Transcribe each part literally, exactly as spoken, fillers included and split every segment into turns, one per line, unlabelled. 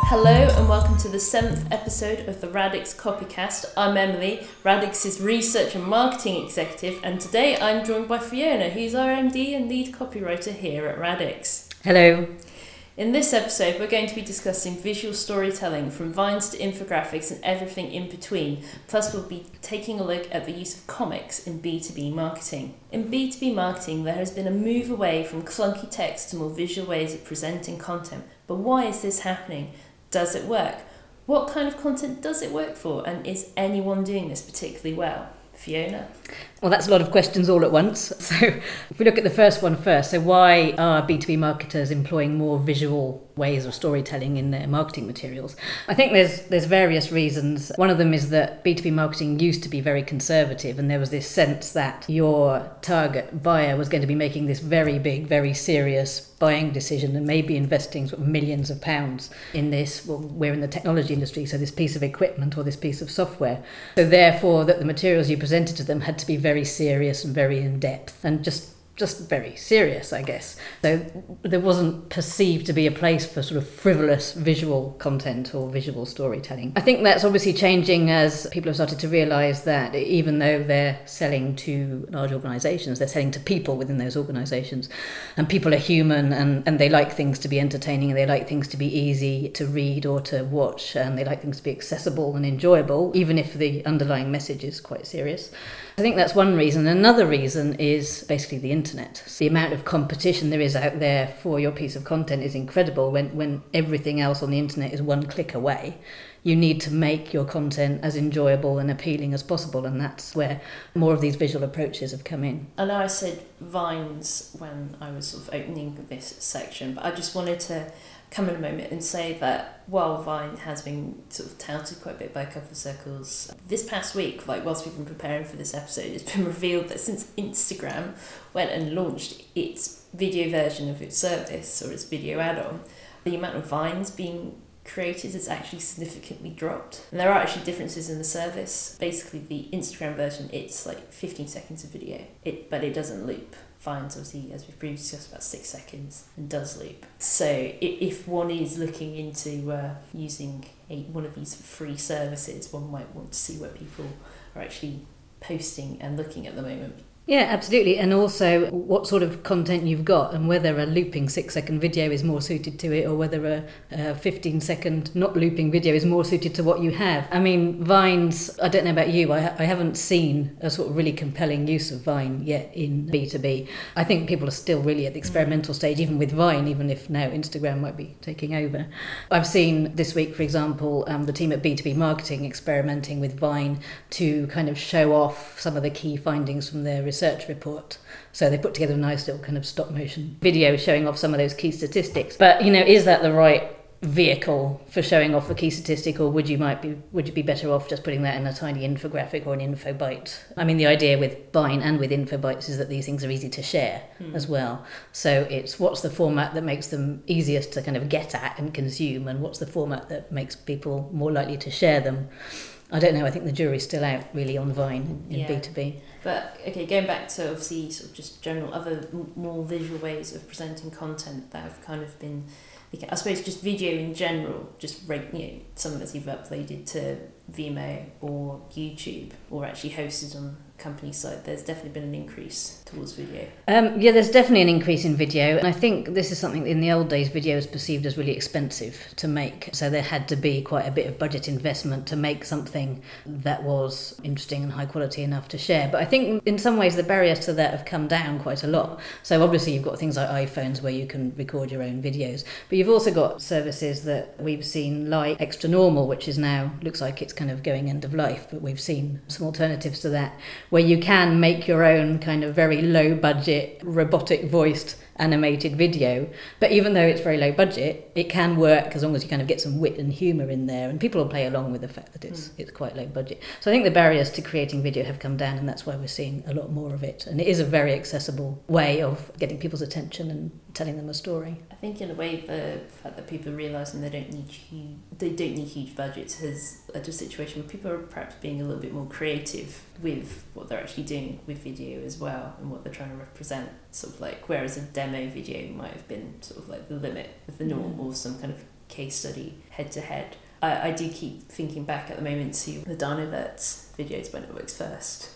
Hello and welcome to the seventh episode of the Radix Copycast. I'm Emily, Radix's research and marketing executive, and today I'm joined by Fiona, who's our M D and lead copywriter here at Radix.
Hello.
In this episode, we're going to be discussing visual storytelling from vines to infographics and everything in between. Plus, we'll be taking a look at the use of comics in B two B marketing. In B two B marketing, there has been a move away from clunky text to more visual ways of presenting content. But why is this happening? Does it work? What kind of content does it work for? And is anyone doing this particularly well? Fiona?
Well, that's a lot of questions all at once. So if we look at the first one first, so why are B two B marketers employing more visual ways of storytelling in their marketing materials? I think there's there's various reasons. One of them is that B two B marketing used to be very conservative, and there was this sense that your target buyer was going to be making this very big, very serious buying decision and maybe investing sort of millions of pounds in this. Well, we're in the technology industry, so this piece of equipment or this piece of software. So therefore that the materials you presented to them had to be very serious and very in-depth and just just very serious, I guess. So there wasn't perceived to be a place for sort of frivolous visual content or visual storytelling. I think that's obviously changing as people have started to realise that even though they're selling to large organisations, they're selling to people within those organisations. And people are human and, and they like things to be entertaining and they like things to be easy to read or to watch, and they like things to be accessible and enjoyable, even if the underlying message is quite serious. I think that's one reason. Another reason is basically the internet. The amount of competition there is out there for your piece of content is incredible. When when everything else on the internet is one click away, you need to make your content as enjoyable and appealing as possible, and that's where more of these visual approaches have come in.
I know I said vines when I was sort of opening this section, but I just wanted to come in a moment and say that while Vine has been sort of touted quite a bit by a couple of circles, this past week, like whilst we've been preparing for this episode, it's been revealed that since Instagram went and launched its video version of its service or its video add-on, the amount of Vines being created has actually significantly dropped. And there are actually differences in the service. Basically, the Instagram version, it's like fifteen seconds of video, it but it doesn't loop. Vines, obviously, as we've previously discussed, about six seconds and does loop. So if one is looking into uh, using a, one of these free services, one might want to see where people are actually posting and looking at the moment.
Yeah, absolutely. And also what sort of content you've got and whether a looping six second video is more suited to it or whether a, a fifteen second not looping video is more suited to what you have. I mean, Vines, I don't know about you, I, I haven't seen a sort of really compelling use of Vine yet in B two B. I think people are still really at the experimental stage, even with Vine, even if now Instagram might be taking over. I've seen this week, for example, um, the team at B two B Marketing experimenting with Vine to kind of show off some of the key findings from their research research report. So they put together a nice little kind of stop motion video showing off some of those key statistics. But, you know, is that the right vehicle for showing off the key statistic, or would you might be would you be better off just putting that in a tiny infographic or an info bite? I mean, the idea with Vine and with info bites is that these things are easy to share mm. as well. So it's what's the format that makes them easiest to kind of get at and consume, and what's the format that makes people more likely to share them. I don't know, I think the jury's still out really on Vine in, in yeah. B two B.
But, okay, going back to obviously sort of just general other more visual ways of presenting content that have kind of been, I suppose just video in general, just you know, something that's either uploaded to Vimeo or YouTube or actually hosted on company side, there's definitely been an increase towards video.
Um, yeah, there's definitely an increase in video, and I think this is something in the old days video was perceived as really expensive to make, so there had to be quite a bit of budget investment to make something that was interesting and high quality enough to share. But I think in some ways the barriers to that have come down quite a lot. So obviously you've got things like iPhones where you can record your own videos, but you've also got services that we've seen like Extra Normal, which is now looks like it's kind of going end of life, but we've seen some alternatives to that where you can make your own kind of very low budget robotic voiced animated video, but even though it's very low budget, it can work as long as you kind of get some wit and humour in there, and people will play along with the fact that it's mm. it's quite low budget. So I think the barriers to creating video have come down, and that's why we're seeing a lot more of it, and it is a very accessible way of getting people's attention and telling them a story.
I think in a way the fact that people are realising they don't need huge, they don't need huge budgets has led to a situation where people are perhaps being a little bit more creative with what they're actually doing with video as well and what they're trying to represent. Sort of like, whereas a demo video might have been sort of like the limit of the norm, or some kind of case study head to head. I, I do keep thinking back at the moment to the Dinoverts videos when it works first.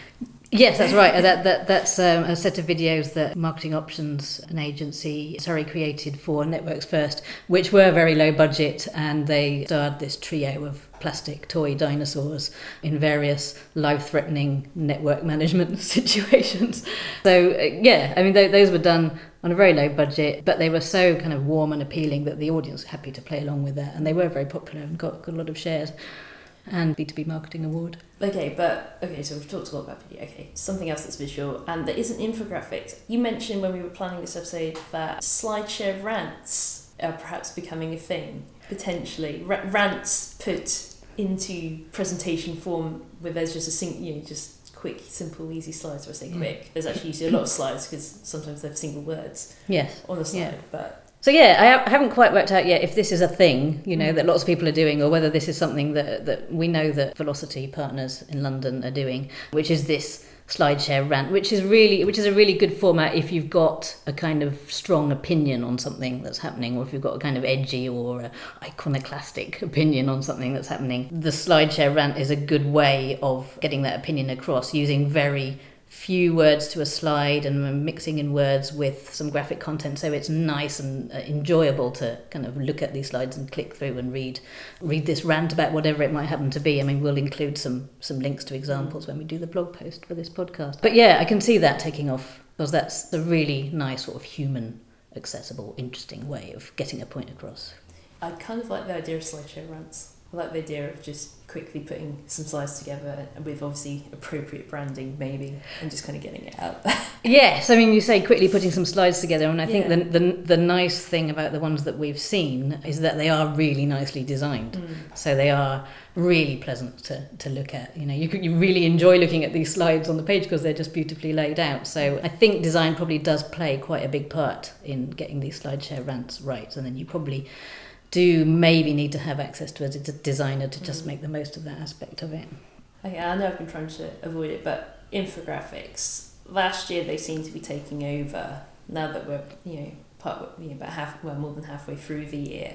Yes, that's right. that, that That's um, a set of videos that Marketing Options, an agency, sorry, created for Networks First, which were very low budget, and they starred this trio of plastic toy dinosaurs in various life-threatening network management situations. So, uh, yeah, I mean, th- those were done on a very low budget, but they were so kind of warm and appealing that the audience was happy to play along with that, and they were very popular and got, got a lot of shares. And B two B Marketing Award.
Okay, but, okay, so we've talked a lot about video. Okay, something else that's visual, and there isn't infographics. You mentioned when we were planning this episode that slideshare rants are perhaps becoming a thing, potentially. R- rants put into presentation form where there's just a sing- you know, just quick, simple, easy slides. Or I say quick, mm. there's actually usually a lot of slides because sometimes they have single words
yes.
on the slide,
yeah.
but...
So yeah, I haven't quite worked out yet if this is a thing, you know, mm. that lots of people are doing, or whether this is something that, that we know that Velocity partners in London are doing, which is this slideshare rant, which is really, which is a really good format if you've got a kind of strong opinion on something that's happening, or if you've got a kind of edgy or a iconoclastic opinion on something that's happening. The slideshare rant is a good way of getting that opinion across using very few words to a slide and mixing in words with some graphic content, so it's nice and enjoyable to kind of look at these slides and click through and read read this rant about whatever it might happen to be. I mean, we'll include some some links to examples when we do the blog post for this podcast. But yeah, I can see that taking off, because that's a really nice sort of human, accessible, interesting way of getting a point across.
I kind of like the idea of slideshare rants. I like the idea of just quickly putting some slides together with obviously appropriate branding maybe, and just kind of getting it out.
Yes, I mean, you say quickly putting some slides together, and I think
yeah.
the, the the nice thing about the ones that we've seen is that they are really nicely designed. Mm. So they are really pleasant to, to look at. You know, you you really enjoy looking at these slides on the page because they're just beautifully laid out. So I think design probably does play quite a big part in getting these slideshare rants right, and then you probably do maybe need to have access to a d- designer to just mm. make the most of that aspect of it.
Okay, I know I've been trying to avoid it, but infographics, last year they seem to be taking over. Now that we're, you know, part, you know, about half, well, more than halfway through the year,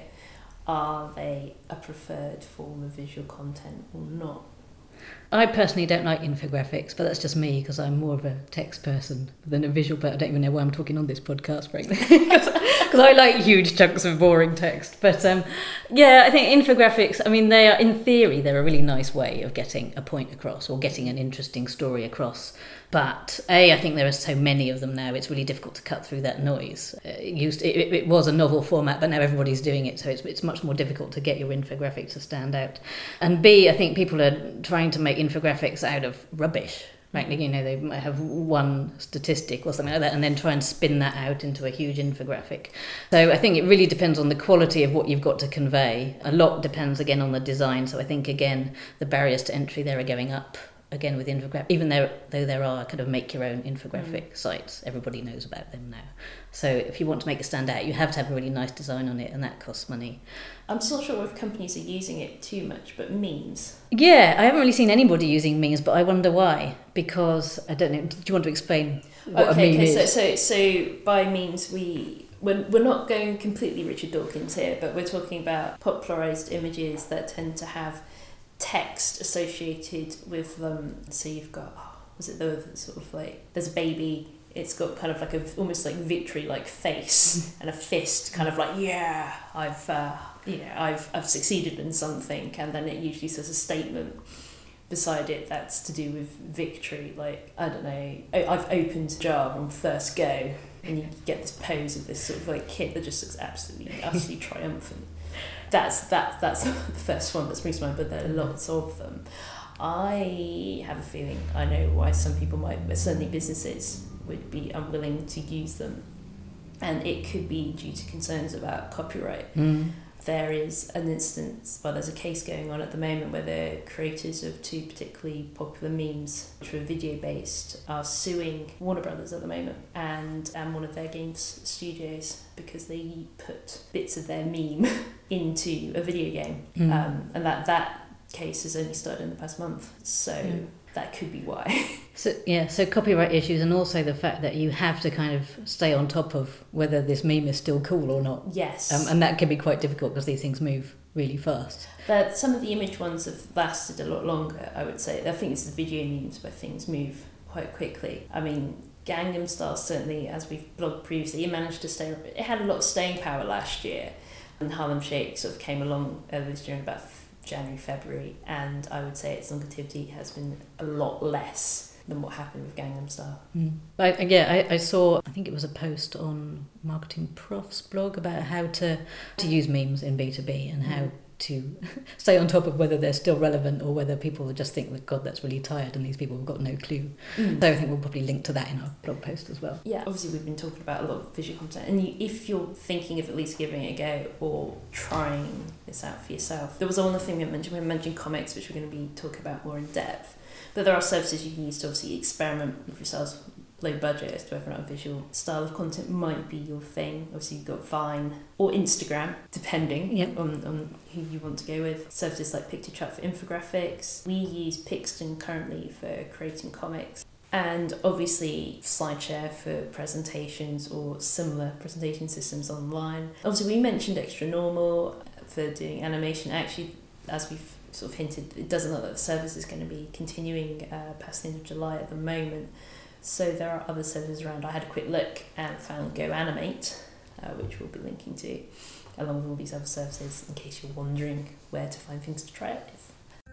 are they a preferred form of visual content or not?
I personally don't like infographics, but that's just me because I'm more of a text person than a visual, but I don't even know why I'm talking on this podcast, frankly, because I like huge chunks of boring text. But um, yeah, I think infographics, I mean, they are, in theory, they're a really nice way of getting a point across or getting an interesting story across. But A, I think there are so many of them now, it's really difficult to cut through that noise. Uh, it, used, it, it was a novel format, but now everybody's doing it, so it's, it's much more difficult to get your infographic to stand out. And B, I think people are trying to make infographics out of rubbish. Right? You know, they might have one statistic or something like that and then try and spin that out into a huge infographic. So I think it really depends on the quality of what you've got to convey. A lot depends, again, on the design. So I think, again, the barriers to entry there are going up. Again, with infographic, even though, though there are kind of make your own infographic mm. sites, everybody knows about them now. So if you want to make it stand out, you have to have a really nice design on it, and that costs money.
I'm still not sure if companies are using it too much, but memes.
Yeah, I haven't really seen anybody using memes, but I wonder why. Because, I don't know, do you want to explain what
okay,
a meme
okay,
is?
So, so, so by memes, we... We're, we're not going completely Richard Dawkins here, but we're talking about popularised images that tend to have text associated with them. So you've got, oh, was it the sort of like, there's a baby, it's got kind of like a almost like victory like face and a fist, kind of like, yeah, I've uh, you know I've I've succeeded in something, and then it usually says a statement beside it that's to do with victory, like, I don't know, I've opened a jar on first go, and you get this pose of this sort of like kid that just looks absolutely utterly triumphant. That's that. That's the first one that springs to mind, but there are lots of them. I have a feeling I know why some people might, but certainly businesses would be unwilling to use them, and it could be due to concerns about copyright. Mm. There is an instance, well, there's a case going on at the moment where the creators of two particularly popular memes, which were video based, are suing Warner Brothers at the moment and um, one of their games studios because they put bits of their meme into a video game. Mm. Um, and that, that case has only started in the past month. So. Mm. that could be why.
So yeah, so copyright issues, and also the fact that you have to kind of stay on top of whether this meme is still cool or not.
Yes.
Um, and that can be quite difficult because these things move really fast.
That some of the image ones have lasted a lot longer, I would say. I think it's the video memes where things move quite quickly. I mean, Gangnam Style, certainly, as we've blogged previously, it managed to stay, it had a lot of staying power last year. And Harlem Shake sort of came along earlier this year in about January, February, and I would say its longevity has been a lot less than what happened with Gangnam Style.
Mm. I, yeah, I, I saw, I think it was a post on Marketing Prof's blog about how to, to use memes in B two B and how to stay on top of whether they're still relevant or whether people just think that, God, that's really tired and these people have got no clue. Mm. So I think we'll probably link to that in our blog post as well.
Yeah, obviously we've been talking about a lot of visual content, and you, if you're thinking of at least giving it a go or trying this out for yourself, there was one other thing we mentioned, we mentioned comics, which we're going to be talking about more in depth, but there are services you can use to obviously experiment with yourselves, low budget, as to whether or not a visual style of content might be your thing. Obviously you've got Vine or Instagram, depending yep. on, on who you want to go with. Services like Pictochart for infographics. We use Pixton currently for creating comics. And obviously SlideShare for presentations or similar presentation systems online. Obviously we mentioned Extra Normal for doing animation. Actually, as we've sort of hinted, it doesn't look like the service is going to be continuing uh, past the end of July at the moment. So there are other services around. I had a quick look and found Go Animate, uh, which we'll be linking to, along with all these other services, in case you're wondering where to find things to try it with.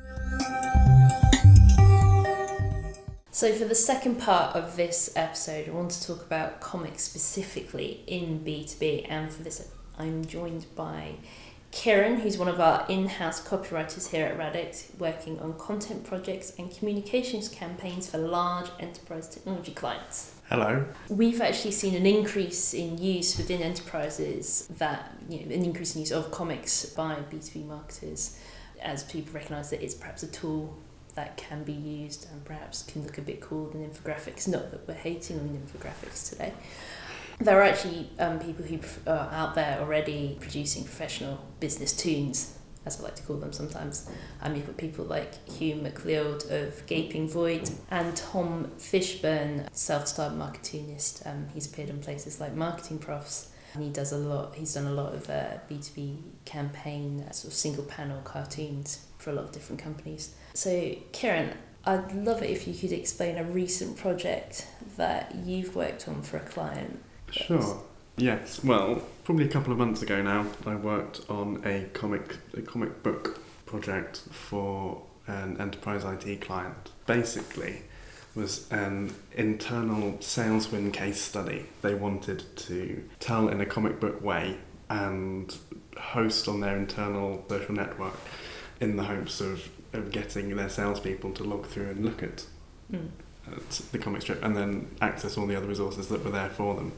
So for the second part of this episode, I want to talk about comics specifically in B two B, and for this I'm joined by Kieran, who's one of our in-house copywriters here at Radix, working on content projects and communications campaigns for large enterprise technology clients.
Hello.
We've actually seen an increase in use within enterprises, that you know, an increase in use of comics by B two B marketers, as people recognise that it's perhaps a tool that can be used and perhaps can look a bit cooler than infographics. Not that we're hating on infographics today. There are actually um, people who are out there already producing professional business tunes, as I like to call them sometimes. Um, you've got people like Hugh McLeod of Gaping Void and Tom Fishburne, self-styled marketeerist. Um, he's appeared in places like Marketing Profs. And he does a lot. He's done a lot of uh, B two B campaign, uh, sort of single panel cartoons for a lot of different companies. So, Kieran, I'd love it if you could explain a recent project that you've worked on for a client.
Sure. Yes. Well, probably a couple of months ago now, I worked on a comic a comic book project for an enterprise I T client. Basically, was an internal sales win case study. They wanted to tell in a comic book way and host on their internal social network in the hopes of, of getting their salespeople to log through and look at mm. the comic strip and then access all the other resources that were there for them.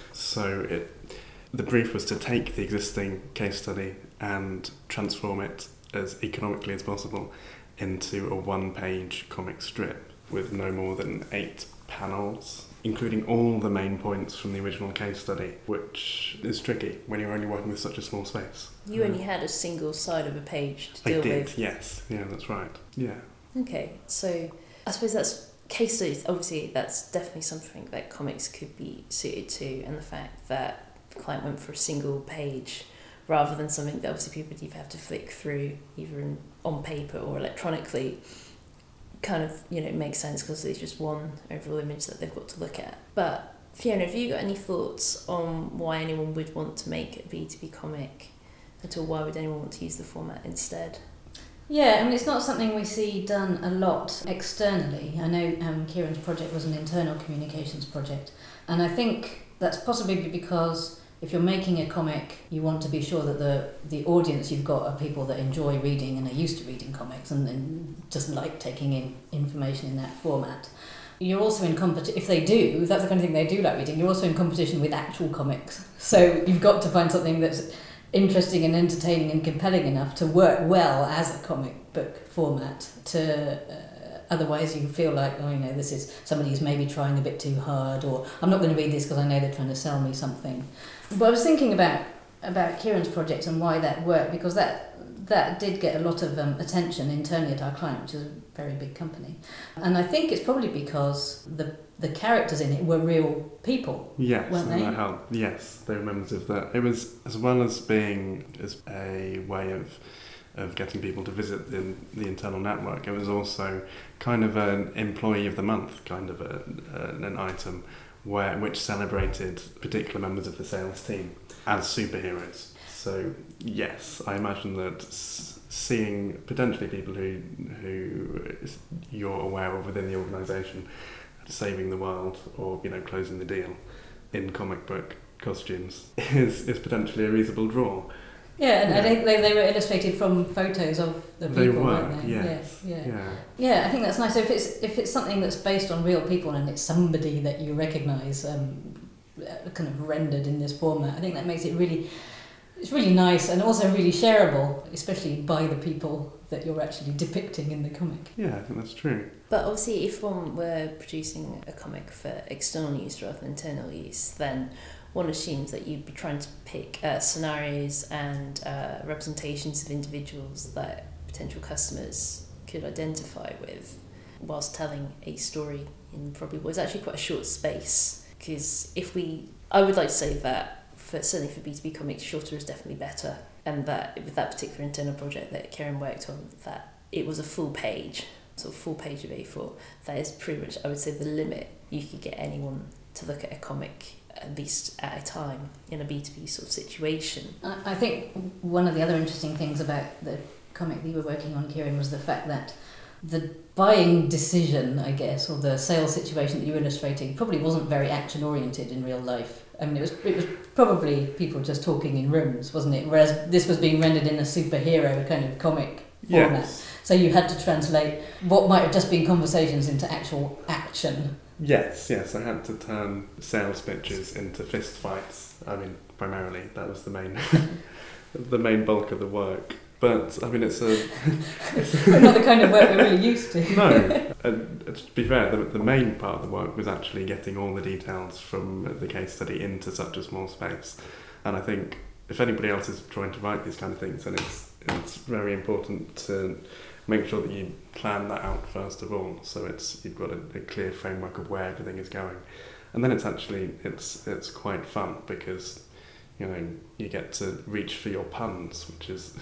So it, the brief was to take the existing case study and transform it as economically as possible into a one-page comic strip with no more than eight panels, including all the main points from the original case study, which is tricky when you're only working with such a small space.
You only had a single side of a page to deal
with. I did,
with.
Yes. Yeah, that's right. Yeah.
Okay, so I suppose that's case studies, obviously that's definitely something that comics could be suited to, and the fact that the client went for a single page rather than something that obviously people would have to flick through either in, on paper or electronically kind of, you know, makes sense because it's just one overall image that they've got to look at. But Fiona, have you got any thoughts on why anyone would want to make a B two B comic, at all? Why would anyone want to use the format instead?
Yeah, I mean, it's not something we see done a lot externally. I know um, Kieran's project was an internal communications project, and I think that's possibly because if you're making a comic, you want to be sure that the, the audience you've got are people that enjoy reading and are used to reading comics and, and just like taking in information in that format. You're also in competition, if they do, if that's the kind of thing they do like reading, you're also in competition with actual comics. So you've got to find something that's interesting and entertaining and compelling enough to work well as a comic book format. To uh, otherwise you feel like, oh, you know, this is somebody who's maybe trying a bit too hard, or I'm not going to read this because I know they're trying to sell me something. But I was thinking about about Kieran's project and why that worked, because that that did get a lot of um, attention internally at our client, which is a very big company. And I think it's probably because the the characters in it were real people.
Yes,
weren't
and
they?
that helped. Yes, they were members of that. It was, as well as being as a way of of getting people to visit the, the internal network, it was also kind of an employee of the month kind of a, uh, an item where which celebrated particular members of the sales team as superheroes. So yes, I imagine that s- seeing potentially people who who you're aware of within the organisation saving the world or, you know, closing the deal in comic book costumes is is potentially a reasonable draw.
Yeah, and
Yeah.
I think they, they were illustrated from photos of the people,
They were,
weren't they?
yes.
Yeah, yeah.
Yeah.
Yeah, I think that's nice. So if it's if it's something that's based on real people and it's somebody that you recognise, um, kind of rendered in this format, I think that makes it really, it's really nice and also really shareable, especially by the people that you're actually depicting in the comic.
Yeah, I think that's true.
But obviously, if one were producing a comic for external use rather than internal use, then one assumes that you'd be trying to pick uh, scenarios and uh, representations of individuals that potential customers could identify with, whilst telling a story in probably what is actually quite a short space. Because if we, I would like to say that for certainly for B two B comics, shorter is definitely better, and that with that particular internal project that Kieran worked on, that it was a full page, sort of full page of A four. That is pretty much, I would say, the limit you could get anyone to look at a comic at least at a time in a B two B sort of situation.
I I think one of the other interesting things about the comic that you were working on, Kieran, was the fact that the buying decision, I guess, or the sales situation that you were illustrating probably wasn't very action oriented in real life. I mean, it was it was probably people just talking in rooms, wasn't it? Whereas this was being rendered in a superhero kind of comic format.
Yes.
So you had to translate what might have just been conversations into actual action.
Yes, yes, I had to turn sales pitches into fist fights. I mean, primarily, that was the main the main bulk of the work. But, I mean, it's a... it's
Not the kind of work we're really used to.
No. And to be fair, the, the main part of the work was actually getting all the details from the case study into such a small space. And I think if anybody else is trying to write these kind of things, then it's it's very important to make sure that you plan that out first of all, so it's you've got a, a clear framework of where everything is going. And then it's actually, it's it's quite fun because, you know, you get to reach for your puns, which is...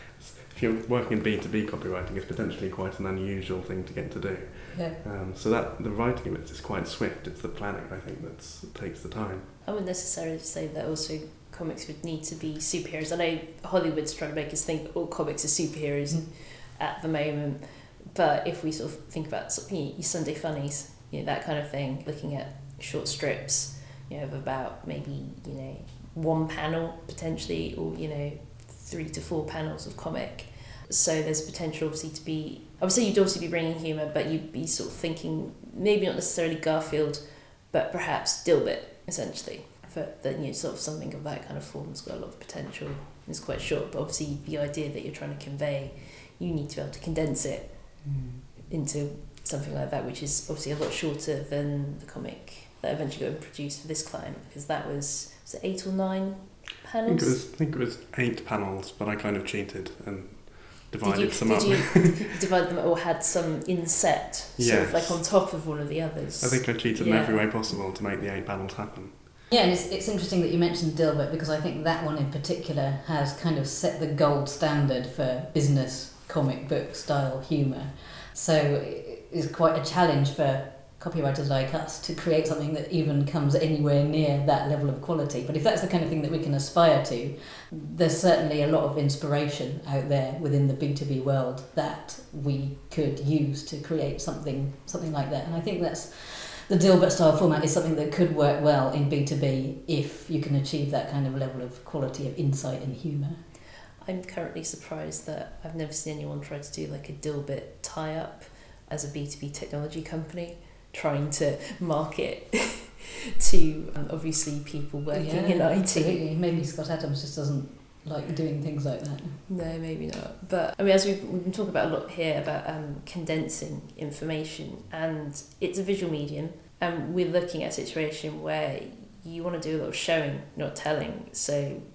If you're working in B two B copywriting, it's potentially quite an unusual thing to get to do.
Yeah.
Um, so that the writing of it is quite swift. It's the planning, I think, that's, that takes the time.
I wouldn't necessarily say that also comics would need to be superheroes. I know Hollywood's trying to make us think all comics are superheroes mm. at the moment, but if we sort of think about sort of, you know, your Sunday funnies, you know, that kind of thing, looking at short strips, you know, of about maybe, you know, one panel potentially, or, you know, three to four panels of comic. So there's potential obviously to be, obviously you'd also be bringing humour, but you'd be sort of thinking maybe not necessarily Garfield, but perhaps Dilbert essentially. For the, you know, sort of something of that kind of form has got a lot of potential. It's quite short, but obviously the idea that you're trying to convey, you need to be able to condense it mm. into something like that, which is obviously a lot shorter than the comic that eventually got produced for this client, because that was, was it eight or nine panels?
I think it was, I think it was eight panels, but I kind of cheated and divided
did you,
some
did
up.
you divide them or had some inset, sort
Yes.
of like on top of one of the others?
I think I cheated
yeah.
in every way possible to make the eight panels happen.
Yeah, and it's, it's interesting that you mentioned Dilbert, because I think that one in particular has kind of set the gold standard for business comic book style humour. So it's quite a challenge for copywriters like us to create something that even comes anywhere near that level of quality. But if that's the kind of thing that we can aspire to, there's certainly a lot of inspiration out there within the B two B world that we could use to create something something like that. And I think that's the Dilbert style format is something that could work well in B two B if you can achieve that kind of level of quality of insight and humour.
I'm currently surprised that I've never seen anyone try to do like a Dilbert tie-up as a B two B technology company, trying to market to um, obviously people working
yeah,
in I T.
Absolutely. Maybe Scott Adams just doesn't like doing things like that.
No, maybe not. But I mean, as we've, we've been talking about a lot here about um, condensing information, and it's a visual medium, and we're looking at a situation where you want to do a lot of showing, not telling. So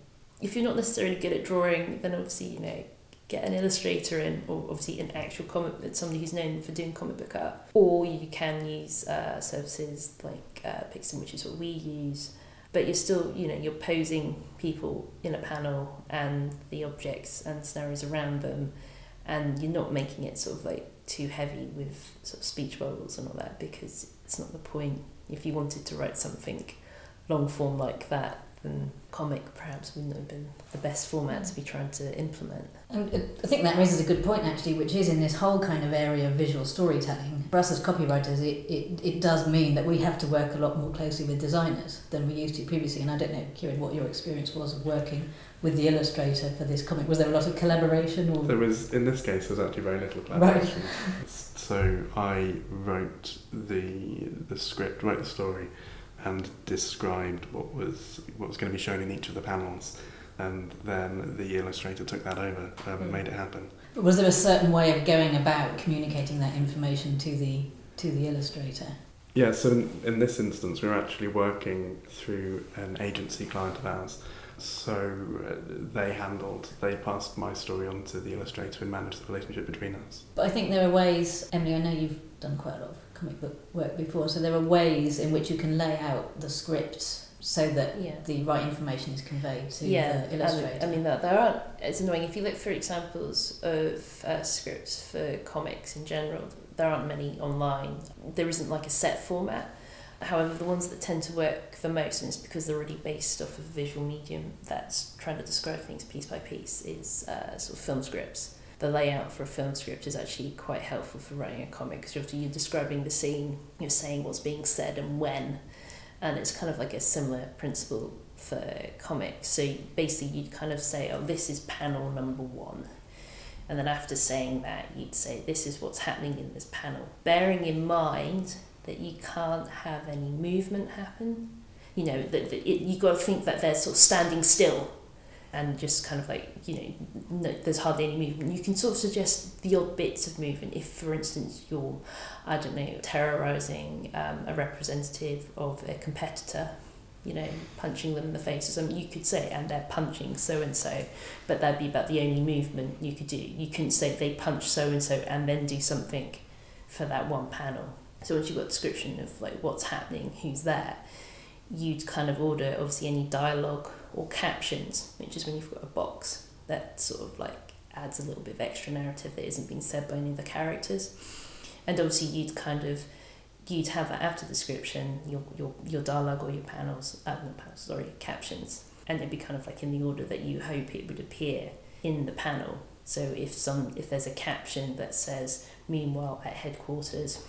if you're not necessarily good at drawing, then obviously, you know, get an illustrator in, or obviously an actual comic, somebody who's known for doing comic book art. Or you can use uh, services like uh, Pixum, which is what we use. But you're still, you know, you're posing people in a panel and the objects and scenarios around them, and you're not making it sort of like too heavy with sort of speech bubbles and all that, because it's not the point. If you wanted to write something long form like that, then comic perhaps wouldn't have been the best format to be trying to implement.
And I think that raises a good point actually, which is in this whole kind of area of visual storytelling. For us as copywriters, it, it, it does mean that we have to work a lot more closely with designers than we used to previously. And I don't know, Kieran, what your experience was of working with the illustrator for this comic. Was there a lot of collaboration? Or?
There was, in this case, there was actually very little collaboration. Right. So I wrote the the script, wrote the story, and described what was what was going to be shown in each of the panels, and then the illustrator took that over and mm. made it happen.
But was there a certain way of going about communicating that information to the to the illustrator?
Yeah, so in, in this instance, we were actually working through an agency client of ours. So uh, they handled, they passed my story on to the illustrator and managed the relationship between us.
But I think there are ways, Emily, I know you've done quite a lot of comic book work before, so there are ways in which you can lay out the script so that yeah. the right information is conveyed to
yeah,
the illustrator.
I mean, there aren't, it's annoying, if you look through examples of uh, scripts for comics in general, there aren't many online. There isn't like a set format. However, the ones that tend to work the most, and it's because they're already based off of a visual medium that's trying to describe things piece by piece, is uh, sort of film scripts. The layout for a film script is actually quite helpful for writing a comic, because you're describing the scene, you're saying what's being said and when, and it's kind of like a similar principle for comics. So basically you'd kind of say, oh, this is panel number one. And then after saying that, you'd say, this is what's happening in this panel. Bearing in mind that you can't have any movement happen. You know, that, that it, you've got to think that they're sort of standing still and just kind of like, you know, no, there's hardly any movement. You can sort of suggest the odd bits of movement. If, for instance, you're, I don't know, terrorising um, a representative of a competitor, you know, punching them in the face or something, you could say, and they're punching so-and-so, but that'd be about the only movement you could do. You couldn't say they punch so-and-so and then do something for that one panel. So once you've got a description of like what's happening, who's there, you'd kind of order obviously any dialogue or captions, which is when you've got a box that sort of like adds a little bit of extra narrative that isn't being said by any of the characters. And obviously you'd kind of, you'd have that after description, your your your dialogue or your panels, uh, not panels, sorry, captions, and it'd be kind of like in the order that you hope it would appear in the panel. So if some if there's a caption that says, meanwhile at headquarters,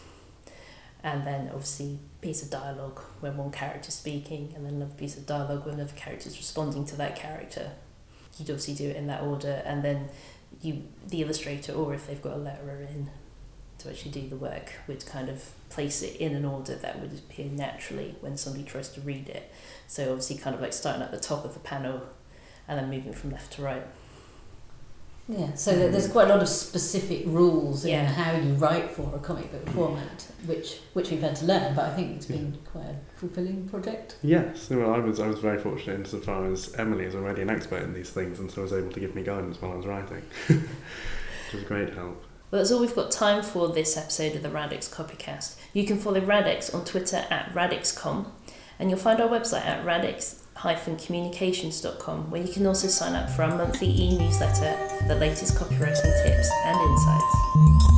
and then obviously piece of dialogue when one character's speaking, and then another piece of dialogue when another character's responding to that character. You'd obviously do it in that order, and then you, the illustrator, or if they've got a letterer in to actually do the work, would kind of place it in an order that would appear naturally when somebody tries to read it. So obviously kind of like starting at the top of the panel and then moving from left to right.
Yeah, so there's quite a lot of specific rules
yeah.
in how you write for a comic book format, which which we've had to learn, but I think it's been quite a fulfilling project.
Yes, well, I was I was very fortunate insofar as Emily is already an expert in these things, and so was able to give me guidance while I was writing, which was a great help.
Well, that's all we've got time for this episode of the Radix Copycast. You can follow Radix on Twitter at radix dot com, and you'll find our website at radix dash communications dot com, where you can also sign up for our monthly e-newsletter for the latest copywriting tips and insights.